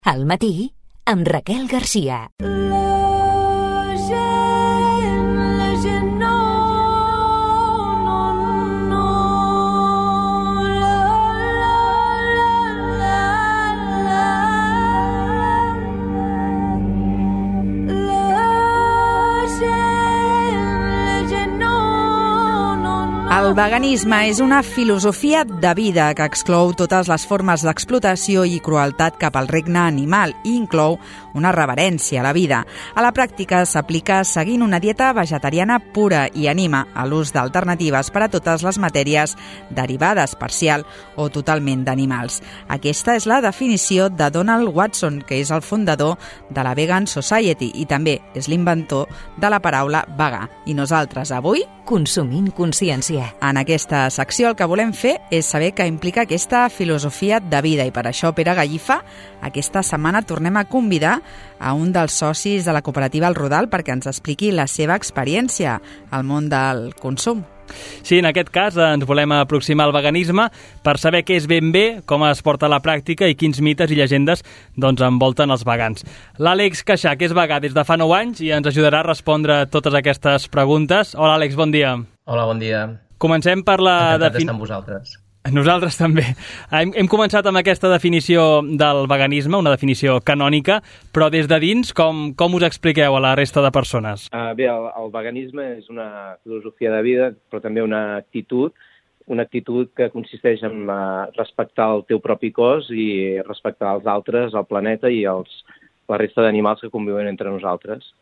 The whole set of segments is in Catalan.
Al matí, amb Raquel Garcia. El veganisme és una filosofia de vida que exclou totes les formes d'explotació i crueltat cap al regne animal i inclou una reverència a la vida. A la pràctica s'aplica seguint una dieta vegetariana pura i anima a l'ús d'alternatives per a totes les matèries derivades parcial o totalment d'animals. Aquesta és la definició de Donald Watson, que és el fundador de la Vegan Society i també és l'inventor de la paraula vegà. I nosaltres avui Consumint consciència. En aquesta secció el que volem fer és saber què implica aquesta filosofia de vida i per això, Pere Gallifa, aquesta setmana tornem a convidar a un dels socis de la cooperativa El Rodal perquè ens expliqui la seva experiència al món del consum. Sí, en aquest cas ens volem aproximar al veganisme per saber què és ben bé, com es porta a la pràctica i quins mites i llegendes envolten els vegans. L'Àlex Queixà, que és vegà des de fa 9 anys i ens ajudarà a respondre totes aquestes preguntes. Hola, Àlex, bon dia. Hola, bon dia. Comencem per la definició. Encantat d'estar amb vosaltres. Nosaltres també. Hem començat amb aquesta definició del veganisme, una definició canònica, però des de dins, com us expliqueu a la resta de persones? Bé, el veganisme és una filosofia de vida, però també una actitud que consisteix en respectar el teu propi cos i respectar els altres, el planeta i la resta d'animals que conviuen entre nosaltres.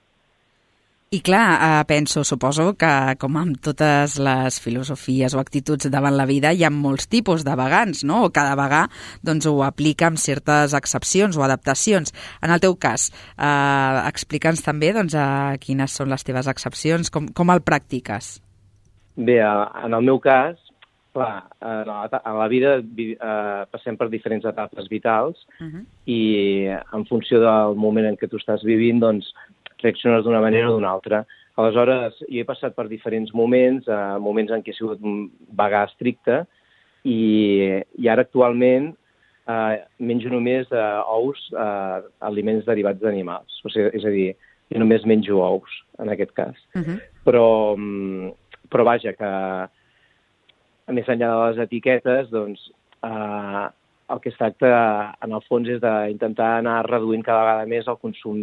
I clar, suposo que com amb totes les filosofies o actituds davant la vida hi ha molts tipus de vegans, no? O cada vegà ho aplica amb certes excepcions o adaptacions. En el teu cas, explica'ns també quines són les teves excepcions, com el practiques? Bé, en el meu cas, clar, a la vida passem per diferents etapes vitals i en funció del moment en què tu estàs vivint, reacciones d'una manera o d'una altra. Aleshores, jo he passat per diferents moments, moments en què he sigut un vegà estricte i ara actualment menjo només ous, aliments derivats d'animals. O sigui, és a dir, jo només menjo ous, en aquest cas. Però vaja, que més enllà de les etiquetes, el que es tracta, en el fons, és d'intentar anar reduint cada vegada més el consum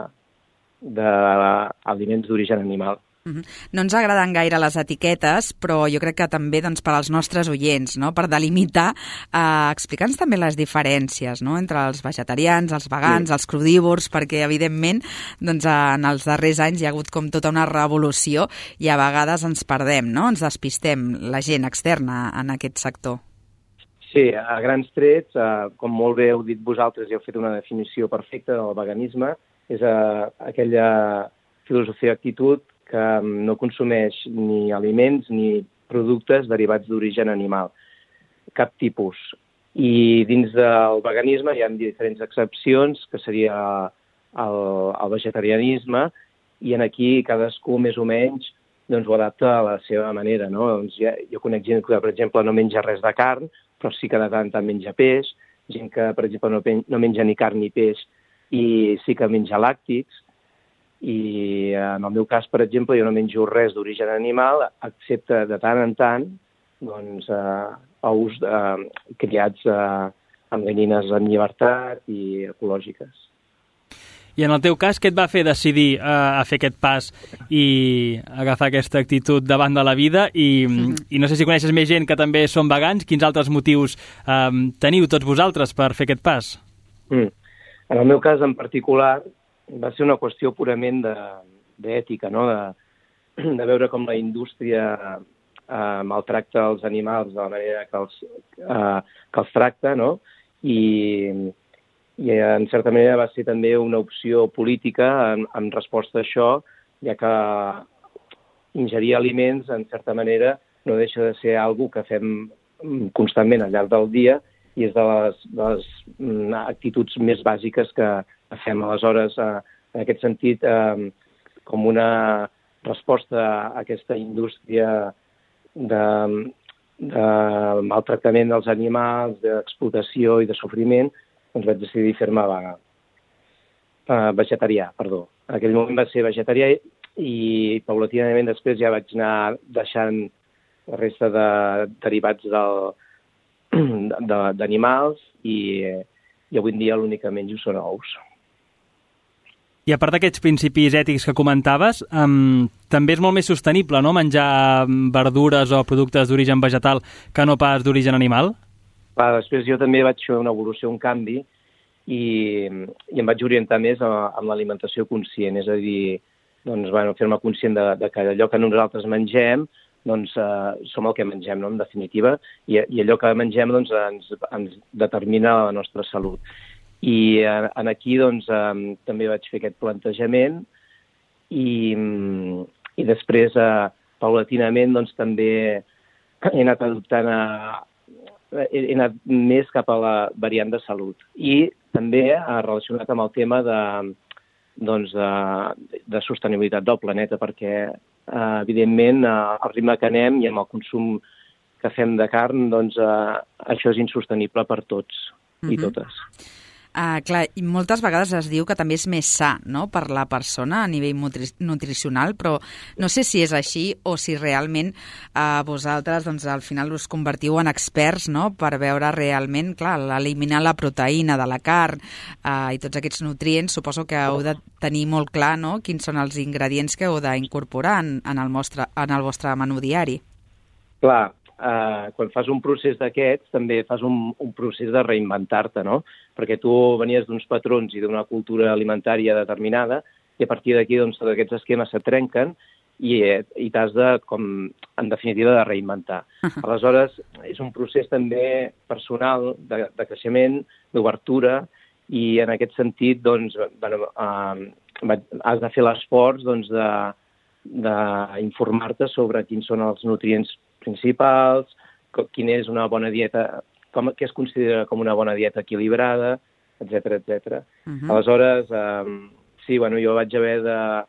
d'aliments d'origen animal. No ens agraden gaire les etiquetes, però jo crec que també per als nostres oients, no? Per delimitar, explica'ns també les diferències, no? Entre els vegetarians, els vegans, els crudívors, perquè evidentment en els darrers anys hi ha hagut com tota una revolució i a vegades ens perdem, no? Ens despistem, la gent externa en aquest sector. Sí, a grans trets, com molt bé heu dit vosaltres i heu fet una definició perfecta del veganisme, és aquella filosofia d'actitud que no consumeix ni aliments ni productes derivats d'origen animal, cap tipus. I dins del veganisme hi ha diferents excepcions, que seria el vegetarianisme, i aquí cadascú més o menys ho adapta a la seva manera. No? Jo conec gent que, per exemple, no menja res de carn, però sí que de tant en tant menja peix, gent que, per exemple, no menja ni carn ni peix, i sí que menja làctics, i en el meu cas, per exemple, jo no menjo res d'origen animal, excepte de tant en tant ous criats amb gallines en llibertat i ecològiques. I en el teu cas, què et va fer decidir a fer aquest pas i agafar aquesta actitud davant de la vida? I no sé si coneixes més gent que també són vegans, quins altres motius teniu tots vosaltres per fer aquest pas? En el meu cas, en particular, va ser una qüestió purament d'ètica, no? De veure com la indústria maltracta els animals de la manera que els tracta, no? I en certa manera va ser també una opció política en resposta a això, ja que ingerir aliments, en certa manera, no deixa de ser alguna que fem constantment al llarg del dia i és de les actituds més bàsiques que fem. Aleshores, en aquest sentit, com una resposta a aquesta indústria de maltractament dels animals, d'explotació i de sofriment, doncs vaig decidir fer-me vegetarià, perdó. En aquell moment va ser vegetarià i paulatinament després ja vaig anar deixant la resta de derivats d'animals i avui en dia l'únic que menjo són ous. I a part d'aquests principis ètics que comentaves, també és molt més sostenible, no?, menjar verdures o productes d'origen vegetal que no pas d'origen animal? Clar, després jo també vaig fer una evolució, un canvi, i em vaig orientar més amb l'alimentació conscient, és a dir, doncs, fer-me conscient de que allò que nosaltres mengem doncs, som el que mengem, no?, en definitiva, i allò que mengem doncs, ens determina la nostra salut. I aquí doncs, també vaig fer aquest plantejament i després, paulatinament, doncs, també he anat adoptant he anat més cap a la variant de salut. I també relacionat amb el tema de sostenibilitat del planeta, perquè, evidentment, al ritme que anem i amb el consum que fem de carn, doncs això és insostenible per tots i totes. Clar, i moltes vegades es diu que també és més sa, no?, per la persona a nivell nutricional, però no sé si és així o si realment vosaltres doncs, al final us convertiu en experts, no?, per veure realment, clar, eliminar la proteïna de la carn i tots aquests nutrients, suposo que heu de tenir molt clar, no?, quins són els ingredients que heu d'incorporar en el vostre menú diari. Clar, quan fas un procés d'aquests també fas un procés de reinventar-te, no? Perquè tu venies d'uns patrons i d'una cultura alimentària determinada i a partir d'aquí doncs, aquests esquemes se trenquen i t'has de, en definitiva, de reinventar. Aleshores, és un procés també personal de creixement, d'obertura i en aquest sentit doncs, has de fer l'esforç doncs, d'informar-te sobre quins són els nutrients principals, quina és una bona dieta, què es considera com una bona dieta equilibrada, etc etc. Aleshores, sí, jo vaig haver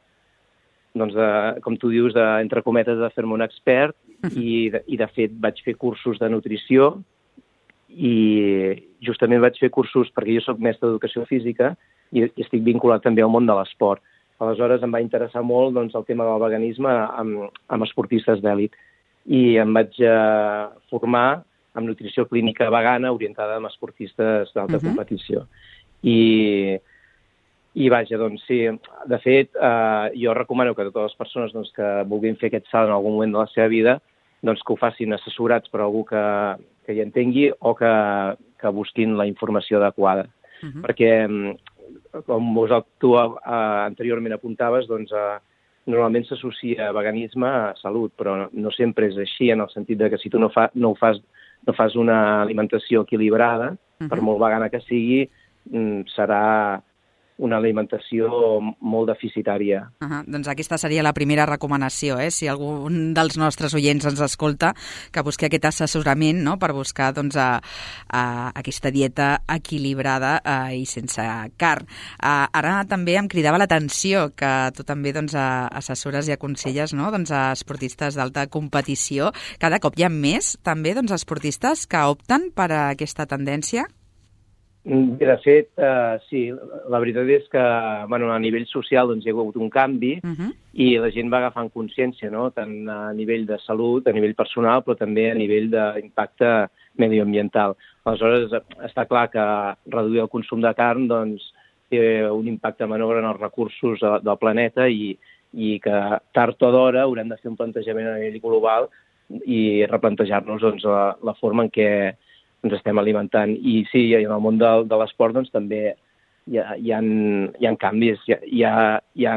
com tu dius, entre cometes, de fer-me un expert i de fet vaig fer cursos de nutrició i justament vaig fer cursos perquè jo soc mestre d'educació física i estic vinculat també al món de l'esport. Aleshores em va interessar molt doncs, el tema del veganisme amb esportistes d'èlit i em vaig formar amb nutrició clínica vegana orientada amb esportistes d'alta competició. I vaja, doncs sí, de fet, jo recomano que totes les persones doncs, que vulguin fer aquest salt en algun moment de la seva vida, doncs que ho facin assessorats per algú que hi entengui o que busquin la informació adequada. Perquè, com tu anteriorment apuntaves, doncs normalment s'associa veganisme a salut, però no sempre és així, en el sentit de que si tu no fas una alimentació equilibrada, per molt vegana que sigui, serà una alimentació molt deficitària. Doncs aquesta seria la primera recomanació, si algun dels nostres oients ens escolta, que busqui aquest assessorament, no?, per buscar doncs, aquesta dieta equilibrada i sense carn. Ara també em cridava l'atenció que tu també doncs, assessores i aconselles, no?, doncs, a esportistes d'alta competició. Cada cop hi ha més també doncs, esportistes que opten per aquesta tendència? Bé, de fet, sí, la veritat és que a nivell social doncs, hi ha hagut un canvi i la gent va agafant consciència, no? Tant a nivell de salut, a nivell personal, però també a nivell d'impacte medioambiental. Aleshores, està clar que reduir el consum de carn doncs, té un impacte menor en els recursos del planeta i que tard o d'hora haurem de fer un plantejament a nivell global i replantejar-nos doncs, la forma en què ens estem alimentant. I sí, en el món de l'esport doncs, també hi ha canvis, hi ha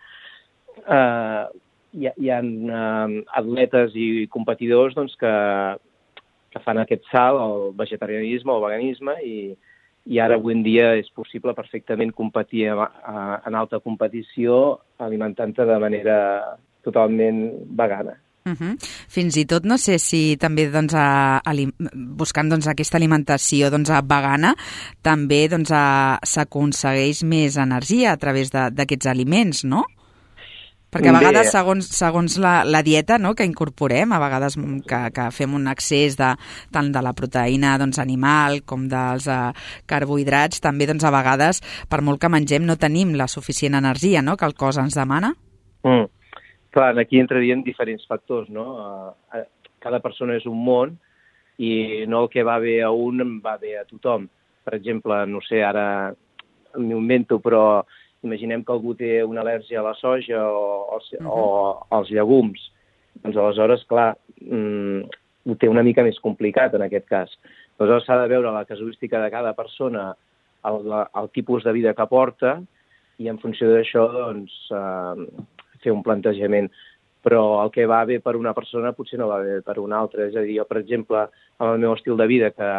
atletes i competidors doncs, que fan aquest salt al vegetarianisme o veganisme i ara avui en dia és possible perfectament competir en alta competició alimentant-te de manera totalment vegana. Fins i tot no sé si també doncs, buscant doncs, aquesta alimentació doncs, vegana també doncs, s'aconsegueix més energia a través d'aquests aliments, no? Perquè a vegades, segons la dieta, no?, que incorporem, a vegades que fem un excés tant de la proteïna animal com dels carbohidrats, també a vegades, per molt que mengem, no tenim la suficient energia, no?, que el cos ens demana. Clar, aquí entrarien diferents factors, no? Cada persona és un món i no el que va bé a un va bé a tothom. Per exemple, no sé, ara m'ho invento, però imaginem que algú té una al·lèrgia a la soja o als llegums. Doncs aleshores, clar, ho té una mica més complicat en aquest cas. Aleshores s'ha de veure la casuística de cada persona, el tipus de vida que porta, i en funció d'això doncs, fer un plantejament. Però el que va bé per una persona potser no va bé per una altra. És a dir, jo, per exemple, amb el meu estil de vida, que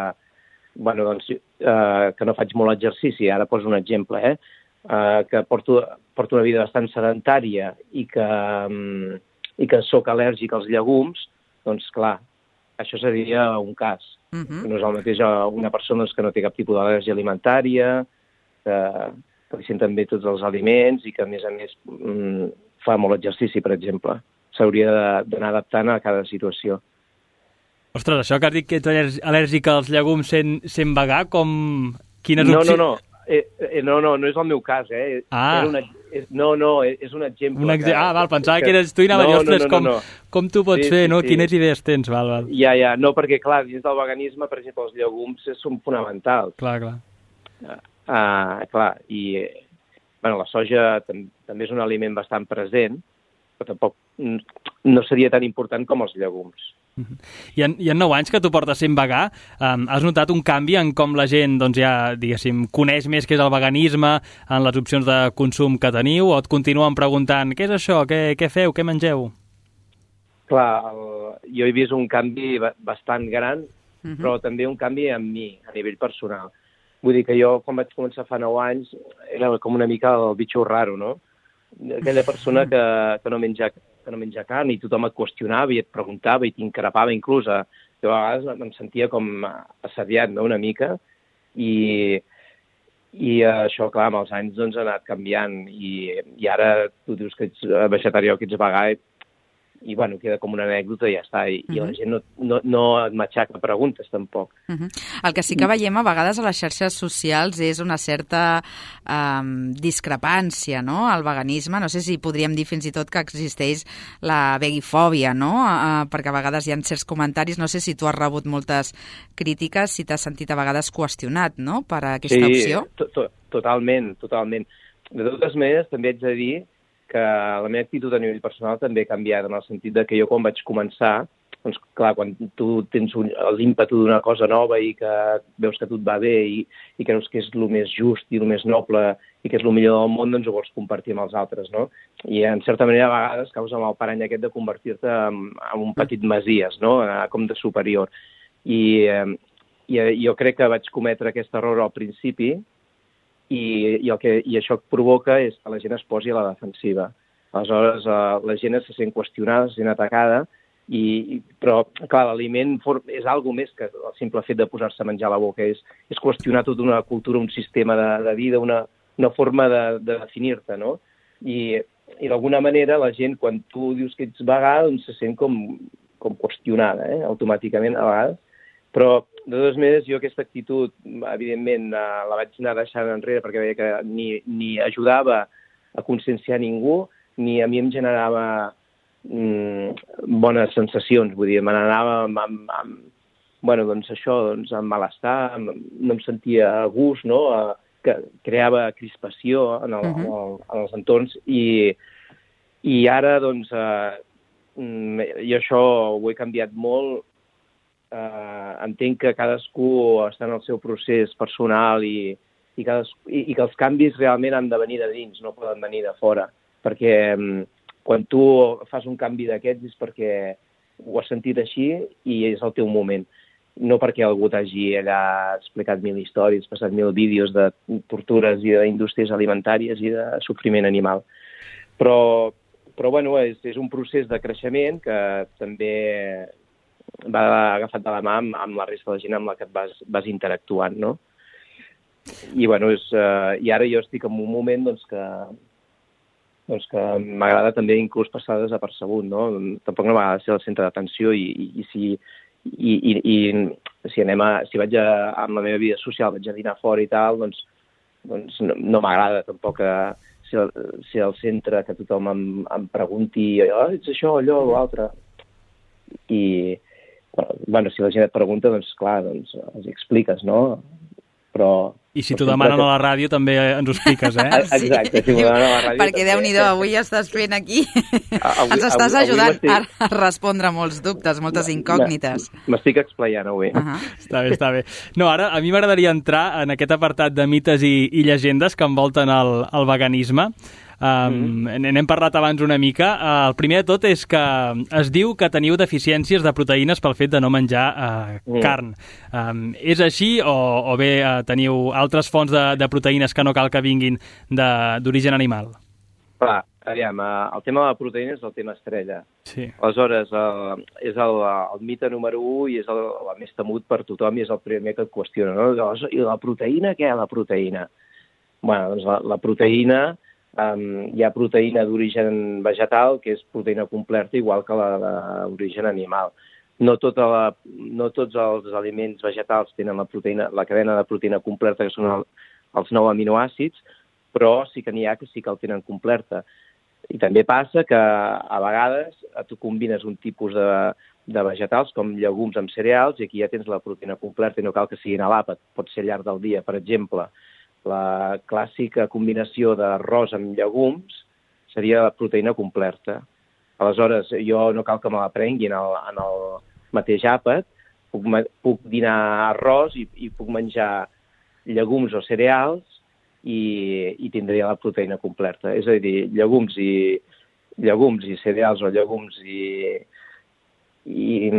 no faig molt exercici, ara poso un exemple, que porto una vida bastant sedentària i que sóc al·lèrgic als llegums, doncs clar, això seria un cas. No és el mateix una persona que no té cap tipus d'al·lèrgia alimentària, que li senten bé tots els aliments i que, a més, fa molt exercici, per exemple. S'hauria d'anar adaptant a cada situació. Ostres, això que has dit que ets al·lèrgic als llegums sent vegà, com... Quines opcions... No és el meu cas, és un exemple. Val, pensava que eres tu i anava a dir, ostres, com tu pots fer, no? Quines idees tens, val. Ja, no, perquè, clar, dins del veganisme, per exemple, els llegums són fonamentals. Clar. Clar, i la soja també és un aliment bastant present, però tampoc no seria tan important com els llegums. I en 9 anys que tu portes sent vegà, has notat un canvi en com la gent, doncs ja, diguéssim, coneix més què és el veganisme, en les opcions de consum que teniu, o et continuen preguntant què és això, què feu, què mengeu? Clar, jo he vist un canvi bastant gran, però també un canvi en mi, a nivell personal. Vull dir que jo, quan vaig començar fa 9 anys, era com una mica el bitxo raro, no? Aquella persona que no menja carn, i tothom et qüestionava i et preguntava i t'increpava inclús. Jo a vegades em sentia com assediat, no?, una mica, i això, clar, amb els anys doncs, ha anat canviant, i ara tu dius que ets vegetarià o que ets vegà, i queda com una anècdota i ja està, i la gent no et matxaca preguntes tampoc. El que sí que veiem a vegades a les xarxes socials és una certa discrepància, no?, al veganisme. No sé si podríem dir fins i tot que existeix la vegifòbia, no?, perquè a vegades hi ha certs comentaris. No sé si tu has rebut moltes crítiques, si t'has sentit a vegades qüestionat, no?, per aquesta opció. Sí, totalment. De totes maneres, també haig de dir que la meva actitud a nivell personal també ha canviat, en el sentit de que jo quan vaig començar, doncs clar, quan tu tens l'ímpetu d'una cosa nova i que veus que tot va bé i creus que és el més just i el més noble i que és el millor del món, doncs ho vols compartir amb els altres, no? I en certa manera a vegades causa amb el parany aquest de convertir-te en un petit messies, no?, com de superior. I jo crec que vaig cometre aquest error al principi, i això que provoca és que la gent es posi a la defensiva. Aleshores, la gent se sent qüestionada, se sent atacada, però, clar, l'aliment és alguna més que el simple fet de posar-se a menjar a la boca. És qüestionar tota una cultura, un sistema de vida, una forma de definir-te, no? I d'alguna manera la gent, quan tu dius que ets vegà, doncs se sent com qüestionada, automàticament, a vegades. Però, de totes maneres, jo aquesta actitud, evidentment, la vaig anar deixant enrere perquè veia que ni ajudava a conscienciar ningú, ni a mi em generava bones sensacions. Vull dir, me n'anava amb malestar, no em sentia a gust, no?, que creava crispació en els entorns. I ara, doncs, jo això ho he canviat molt. Entenc que cadascú està en el seu procés personal i que els canvis realment han de venir de dins, no poden venir de fora, perquè quan tu fas un canvi d'aquests és perquè ho has sentit així i és el teu moment, no perquè algú t'hagi allà explicat 1000 històries, passat 1000 vídeos de tortures i d'indústries alimentàries i de sofriment animal. Però és un procés de creixement que també va agafat de la mà amb la resta de la gent amb la que et vas interactuant, no? I ara jo estic en un moment doncs, que doncs que m'agrada també inclús passar desapercebut, no? Tampoc no m'agrada ser el centre d'atenció i si vaig amb la meva vida social, vaig a dinar fora i tal, doncs no m'agrada tampoc ser el centre que tothom em pregunti ets això, allò, l'altre. I, bueno, si la gent et pregunta, doncs clar, doncs els expliques, no? Però... I si t'ho demanen a la ràdio també ens ho expliques, eh? Exacte, si m'ho demanen a la ràdio... Perquè Déu-n'hi-do, avui estàs fent aquí... Ens estàs ajudant a respondre molts dubtes, moltes incògnites. M'estic explayant avui. Està bé. No, ara a mi m'agradaria entrar en aquest apartat de mites i llegendes que envolten el veganisme. N'hem parlat abans una mica. El primer de tot és que es diu que teniu deficiències de proteïnes pel fet de no menjar carn. És així o bé teniu altres fonts de proteïnes que no cal que vinguin d'origen animal? Clar, aviam, el tema de la proteïna és el tema estrella. Sí. Aleshores, és el mite número 1 i és el més temut per tothom i és el primer que et qüestiona, no? I la proteïna, què? La proteïna. Bueno, doncs la proteïna... hi ha proteïna d'origen vegetal, que és proteïna completa, igual que la d'origen animal. No tots els aliments vegetals tenen la cadena de proteïna completa, que són els 9 aminoàcids, però sí que n'hi ha que sí que el tenen completa. I també passa que a vegades tu combines un tipus de vegetals com llegums amb cereals i aquí ja tens la proteïna completa i no cal que siguin a l'àpat, pot ser al llarg del dia. Per exemple, la clàssica combinació d'arròs amb llegums seria la proteïna completa. Aleshores, jo no cal que me la prengui en el mateix àpat, puc dinar arròs i puc menjar llegums o cereals i tindria la proteïna completa. És a dir, llegums i cereals o llegums i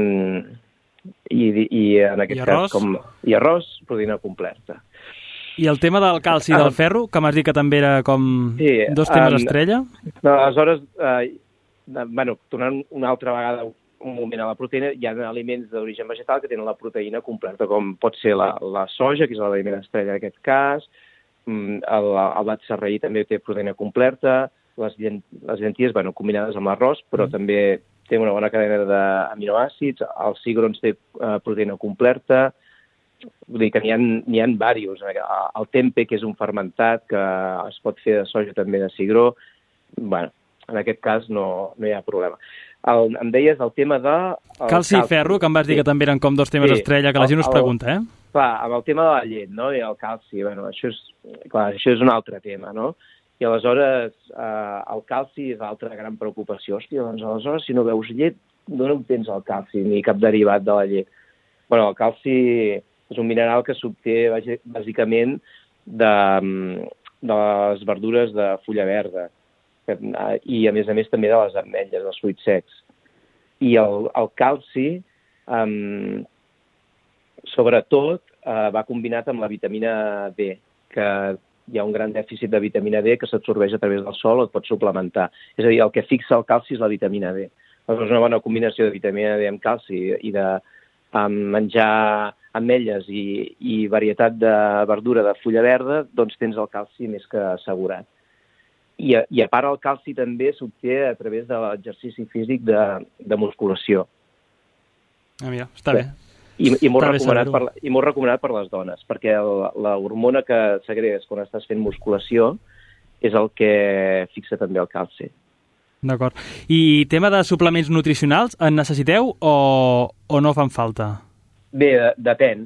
en aquest cas i arròs, proteïna completa. I el tema del calci i del ferro, que m'has dit que també era com dos temes estrella? No, aleshores, tornant una altra vegada un moment a la proteïna, hi ha aliments d'origen vegetal que tenen la proteïna completa, com pot ser la soja, que és l'aliment estrella en aquest cas, el blat sarraí també té proteïna completa, les llenties, combinades amb l'arròs, però també té una bona cadena d'aminoàcids, el cigrons té proteïna completa, vull dir que n'hi ha diversos. El tempe, que és un fermentat, que es pot fer de soja també de cigró, en aquest cas no hi ha problema. Em deies el tema de... Calci i ferro, que em vas dir que també eren com dos temes estrella, que la gent us pregunta, eh? Clar, amb el tema de la llet, no?, i el calci, això és un altre tema, no? I aleshores el calci és l'altra gran preocupació. Hòstia, doncs aleshores, si no beus llet, d'on obtens el calci, ni cap derivat de la llet? Bueno, el calci és un mineral que s'obté bàsicament de les verdures de fulla verda i, a més també, de les ametlles, dels fruits secs. I el calci, sobretot, va combinat amb la vitamina D, que hi ha un gran dèficit de vitamina D que s'absorbeix a través del sol o et pot suplementar. És a dir, el que fixa el calci és la vitamina D. És una bona combinació de vitamina D amb calci i de menjar ametlles i varietat de verdura de fulla verda, doncs tens el calci més que assegurat. I a part el calci també s'obté a través de l'exercici físic de musculació. Mira, està bé. I molt recomanat per les dones, perquè la hormona que segregues quan estàs fent musculació és el que fixa també el calci. D'acord. I tema de suplements nutricionals, en necessiteu o no fan falta? Bé, depèn.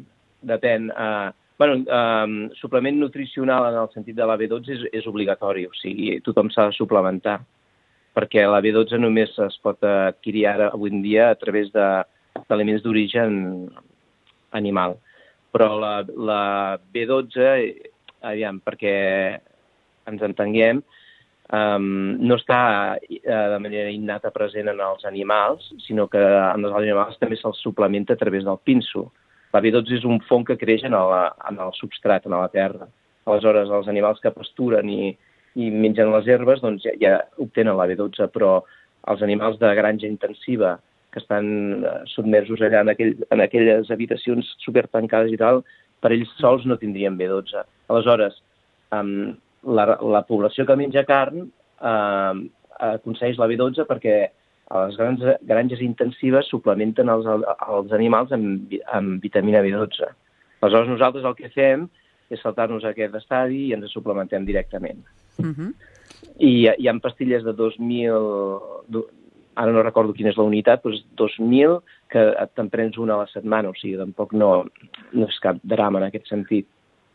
Suplement nutricional en el sentit de la B12 és obligatori, o sigui, tothom s'ha de suplementar, perquè la B12 només es pot adquirir ara, avui en dia, a través d'aliments d'origen animal. Però la B12, aviam, perquè ens entenguem, no està de manera innata present en els animals, sinó que en els animals també se'ls suplementa a través del pinso. La B12 és un fong que creix en el substrat, en la terra. Aleshores, els animals que pasturen i mengen les herbes doncs ja obtenen la B12, però els animals de granja intensiva que estan sotmersos allà en aquelles habitacions supertancades i tal, per ells sols no tindrien B12. Aleshores, la població que menja carn aconsegueix la B12 perquè a les granges intensives suplementen els animals amb vitamina B12. Aleshores, nosaltres el que fem és saltar-nos aquest estadi i ens suplementem directament. I hi ha pastilles de 2.000, ara no recordo quina és la unitat, però és 2.000 que te'n prens una a la setmana, o sigui, tampoc no és cap drama en aquest sentit.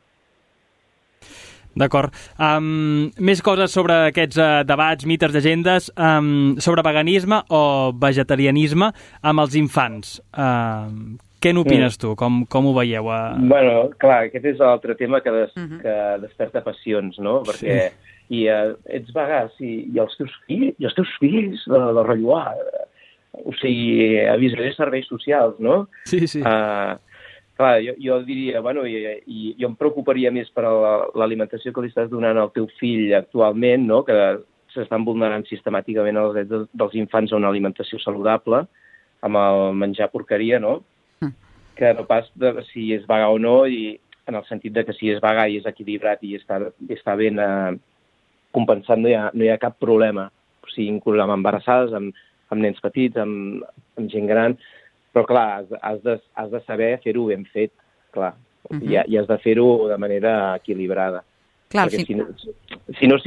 D'acord. Més coses sobre aquests debats, mites, llegendes, sobre veganisme o vegetarianisme amb els infants. Què n'opines tu? Com ho veieu? Bueno, clar, aquest és l'altre tema que desperta passions, no? Perquè ets vegà, i els teus fills de relloar. O sigui, avisaré serveis socials, no? Sí. Clar, jo diria, bueno, i jo em preocuparia més per l'alimentació que li estàs donant al teu fill actualment, no?, que s'estan vulnerant sistemàticament els drets dels infants a una alimentació saludable, amb el menjar porqueria, no?, que no pas si és vegà o no, i en el sentit de que si és vegà i és equilibrat i està ben compensat, no hi ha cap problema. O sigui, inclús amb embarassades, amb nens petits, amb gent gran. Però, clar, has de saber fer-ho ben fet, clar. I has de fer-ho de manera equilibrada. Clar, perquè si no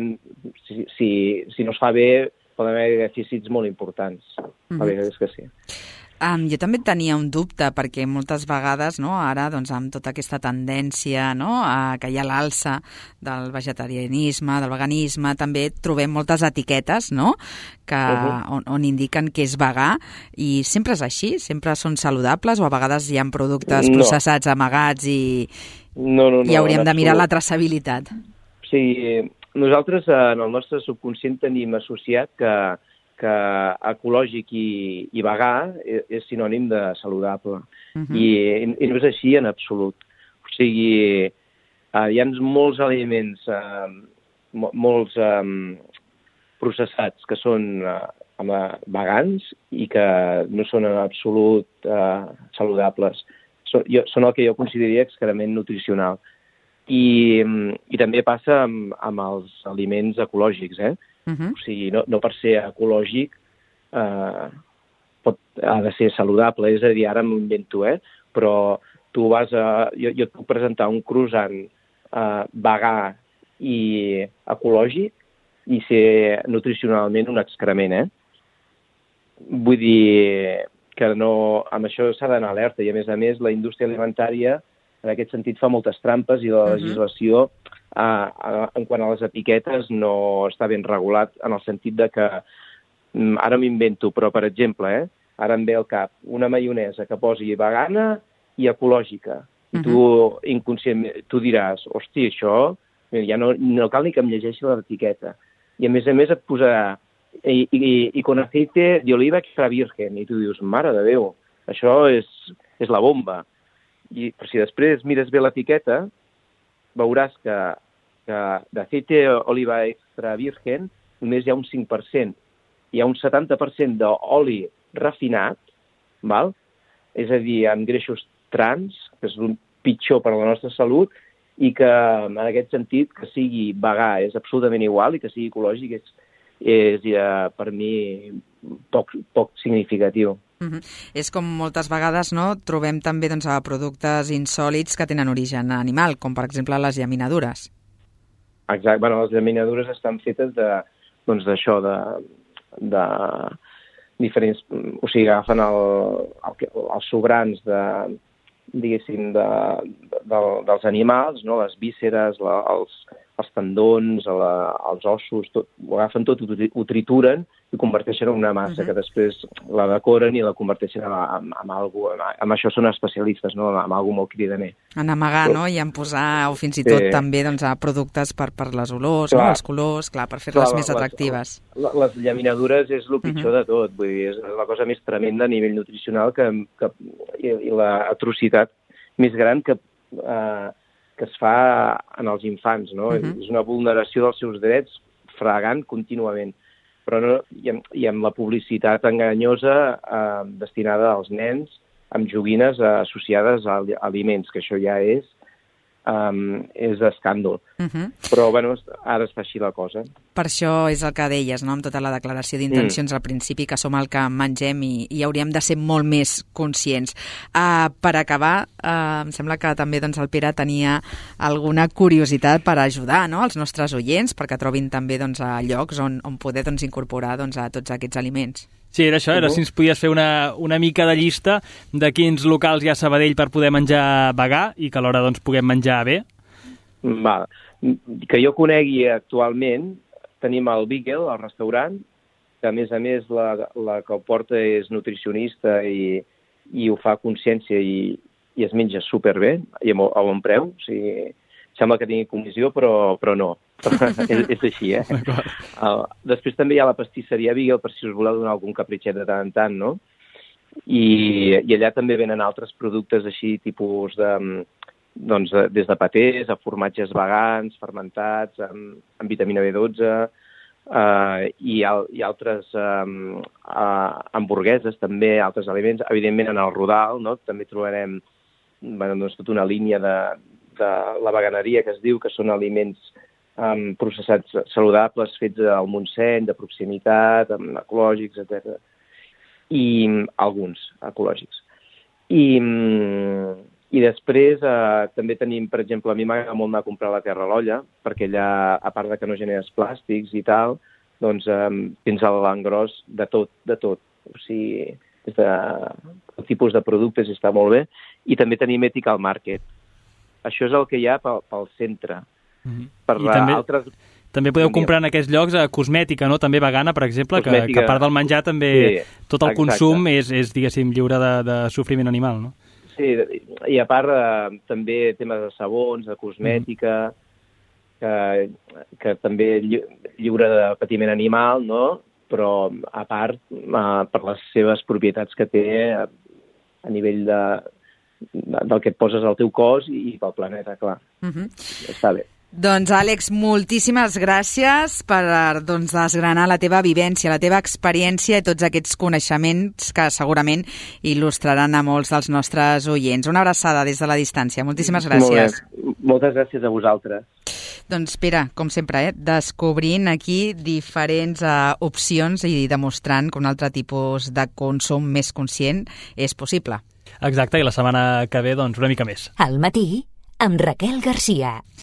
es fa bé, poden haver dèficits molt importants. La veritat és que sí. Jo també tenia un dubte, perquè moltes vegades, no, ara, doncs, amb tota aquesta tendència, no, que hi ha l'alça del vegetarianisme, del veganisme, també trobem moltes etiquetes, no?, on indiquen que és vegà, i sempre és així? Sempre són saludables, o a vegades hi ha productes processats, amagats, i hauríem de mirar la traçabilitat? Sí, nosaltres en el nostre subconscient tenim associat que ecològic i vegà és sinònim de saludable. I no és així en absolut. O sigui, hi ha molts aliments, molts processats que són vegans i que no són en absolut saludables. Són el que jo consideraria excrement nutricional. I també passa amb els aliments ecològics, O sigui, no per ser ecològic ha de ser saludable. És a dir, ara m'ho invento, però tu vas jo et puc presentar un croissant vegà i ecològic i ser nutricionalment un excrement, Vull dir que amb això s'ha d'anar alerta, i a més la indústria alimentària en aquest sentit fa moltes trampes, i la legislació en quant a les etiquetes no està ben regulat, en el sentit de que, ara m'invento, però per exemple, ara em ve al cap una maionesa que posi vegana i ecològica, i tu inconscientment tu diràs, hosti, això ja no cal ni que em llegeixi l'etiqueta, i a més et posarà i con aceite de oliva extra virgen, i tu dius, mare de Déu, això és la bomba. Però si després mires bé l'etiqueta, veuràs que d'aceite oliva extra virgen només hi ha un 5%. Hi ha un 70% d'oli refinat, val? És a dir, amb greixos trans, que és el pitjor per a la nostra salut, i que en aquest sentit que sigui vegà és absolutament igual, i que sigui ecològic és per mi poc significatiu. És com moltes vegades trobem també productes insòlits que tenen origen animal, com per exemple les llaminadures. Exacte, bueno, les llaminadures estan fetes d'això, de diferents... O sigui, agafen els sobrants diguéssim, dels animals, no? Les vísceres, els tendons, els ossos, ho agafen tot, ho trituren i converteixen en una massa que després la decoren i la converteixen en alguna cosa. Amb això són especialistes, no? En alguna molt cridaner. En amagar, no? I en posar, o fins i tot també productes per les olors, no? Els colors, per fer-les més atractives. Les llaminadures és el pitjor de tot, vull dir, és la cosa més tremenda a nivell nutricional i l'atrocitat més gran que es fa en els infants, no? És una vulneració dels seus drets fragant contínuament. Però i amb la publicitat enganyosa destinada als nens amb joguines associades a aliments, que això ja és escàndol. Però, bueno, ara es fa així la cosa. Per això és el que deies, no?, amb tota la declaració d'intencions al principi, que som el que mengem i hauríem de ser molt més conscients. Per acabar, em sembla que també el Pere tenia alguna curiositat per ajudar, no?, als nostres oients, perquè trobin també llocs on poder incorporar a tots aquests aliments. Sí, era això, si ens podies fer una mica de llista de quins locals hi ha a Sabadell per poder menjar vegà i que alhora puguem menjar bé. Va. Que jo conegui actualment, tenim el Beagle, el restaurant, que a més la que ho porta és nutricionista i ho fa a consciència i es menja superbé i a bon preu. O sigui, sembla que tingui comissió, però no. és així, Després també hi ha la pastisseria Beagle, per si us voleu donar algun capritxet de tant en tant, no? I allà també venen altres productes així, tipus des de patés a formatges vegans, fermentats, amb vitamina B12, i altres hamburgueses també, altres aliments. Evidentment, en el Rodal, no?, també trobarem tota una línia de la veganeria, que es diu, que són aliments processats saludables, fets al Montseny, de proximitat, ecològics, etc. I alguns ecològics. I després també tenim, per exemple, a mi m'agrada molt anar a comprar a la Terra a l'Olla, perquè allà, a part de que no generes plàstics i tal, tens l'engròs de tot. O sigui, el tipus de productes està molt bé. I també tenim Ethical Market. Això és el que hi ha pel centre. També podeu comprar en aquests llocs cosmètica, no?, també vegana, per exemple, que a part del menjar també tot el consum és, diguéssim, lliure de sofriment animal, no? Sí, i a part també temes de sabons, de cosmètica, que també lliure de patiment animal, no?, però a part per les seves propietats que té a nivell del que et poses al teu cos i pel planeta, clar. Està bé. Doncs, Àlex, moltíssimes gràcies per desgranar la teva vivència, la teva experiència i tots aquests coneixements que segurament il·lustraran a molts dels nostres oients. Una abraçada des de la distància. Moltíssimes gràcies. Molt bé. Moltes gràcies a vosaltres. Doncs, Pere, com sempre, descobrint aquí diferents opcions i demostrant que un altre tipus de consum més conscient és possible. Exacte, i la setmana que ve, una mica més. Al matí, amb Raquel Garcia.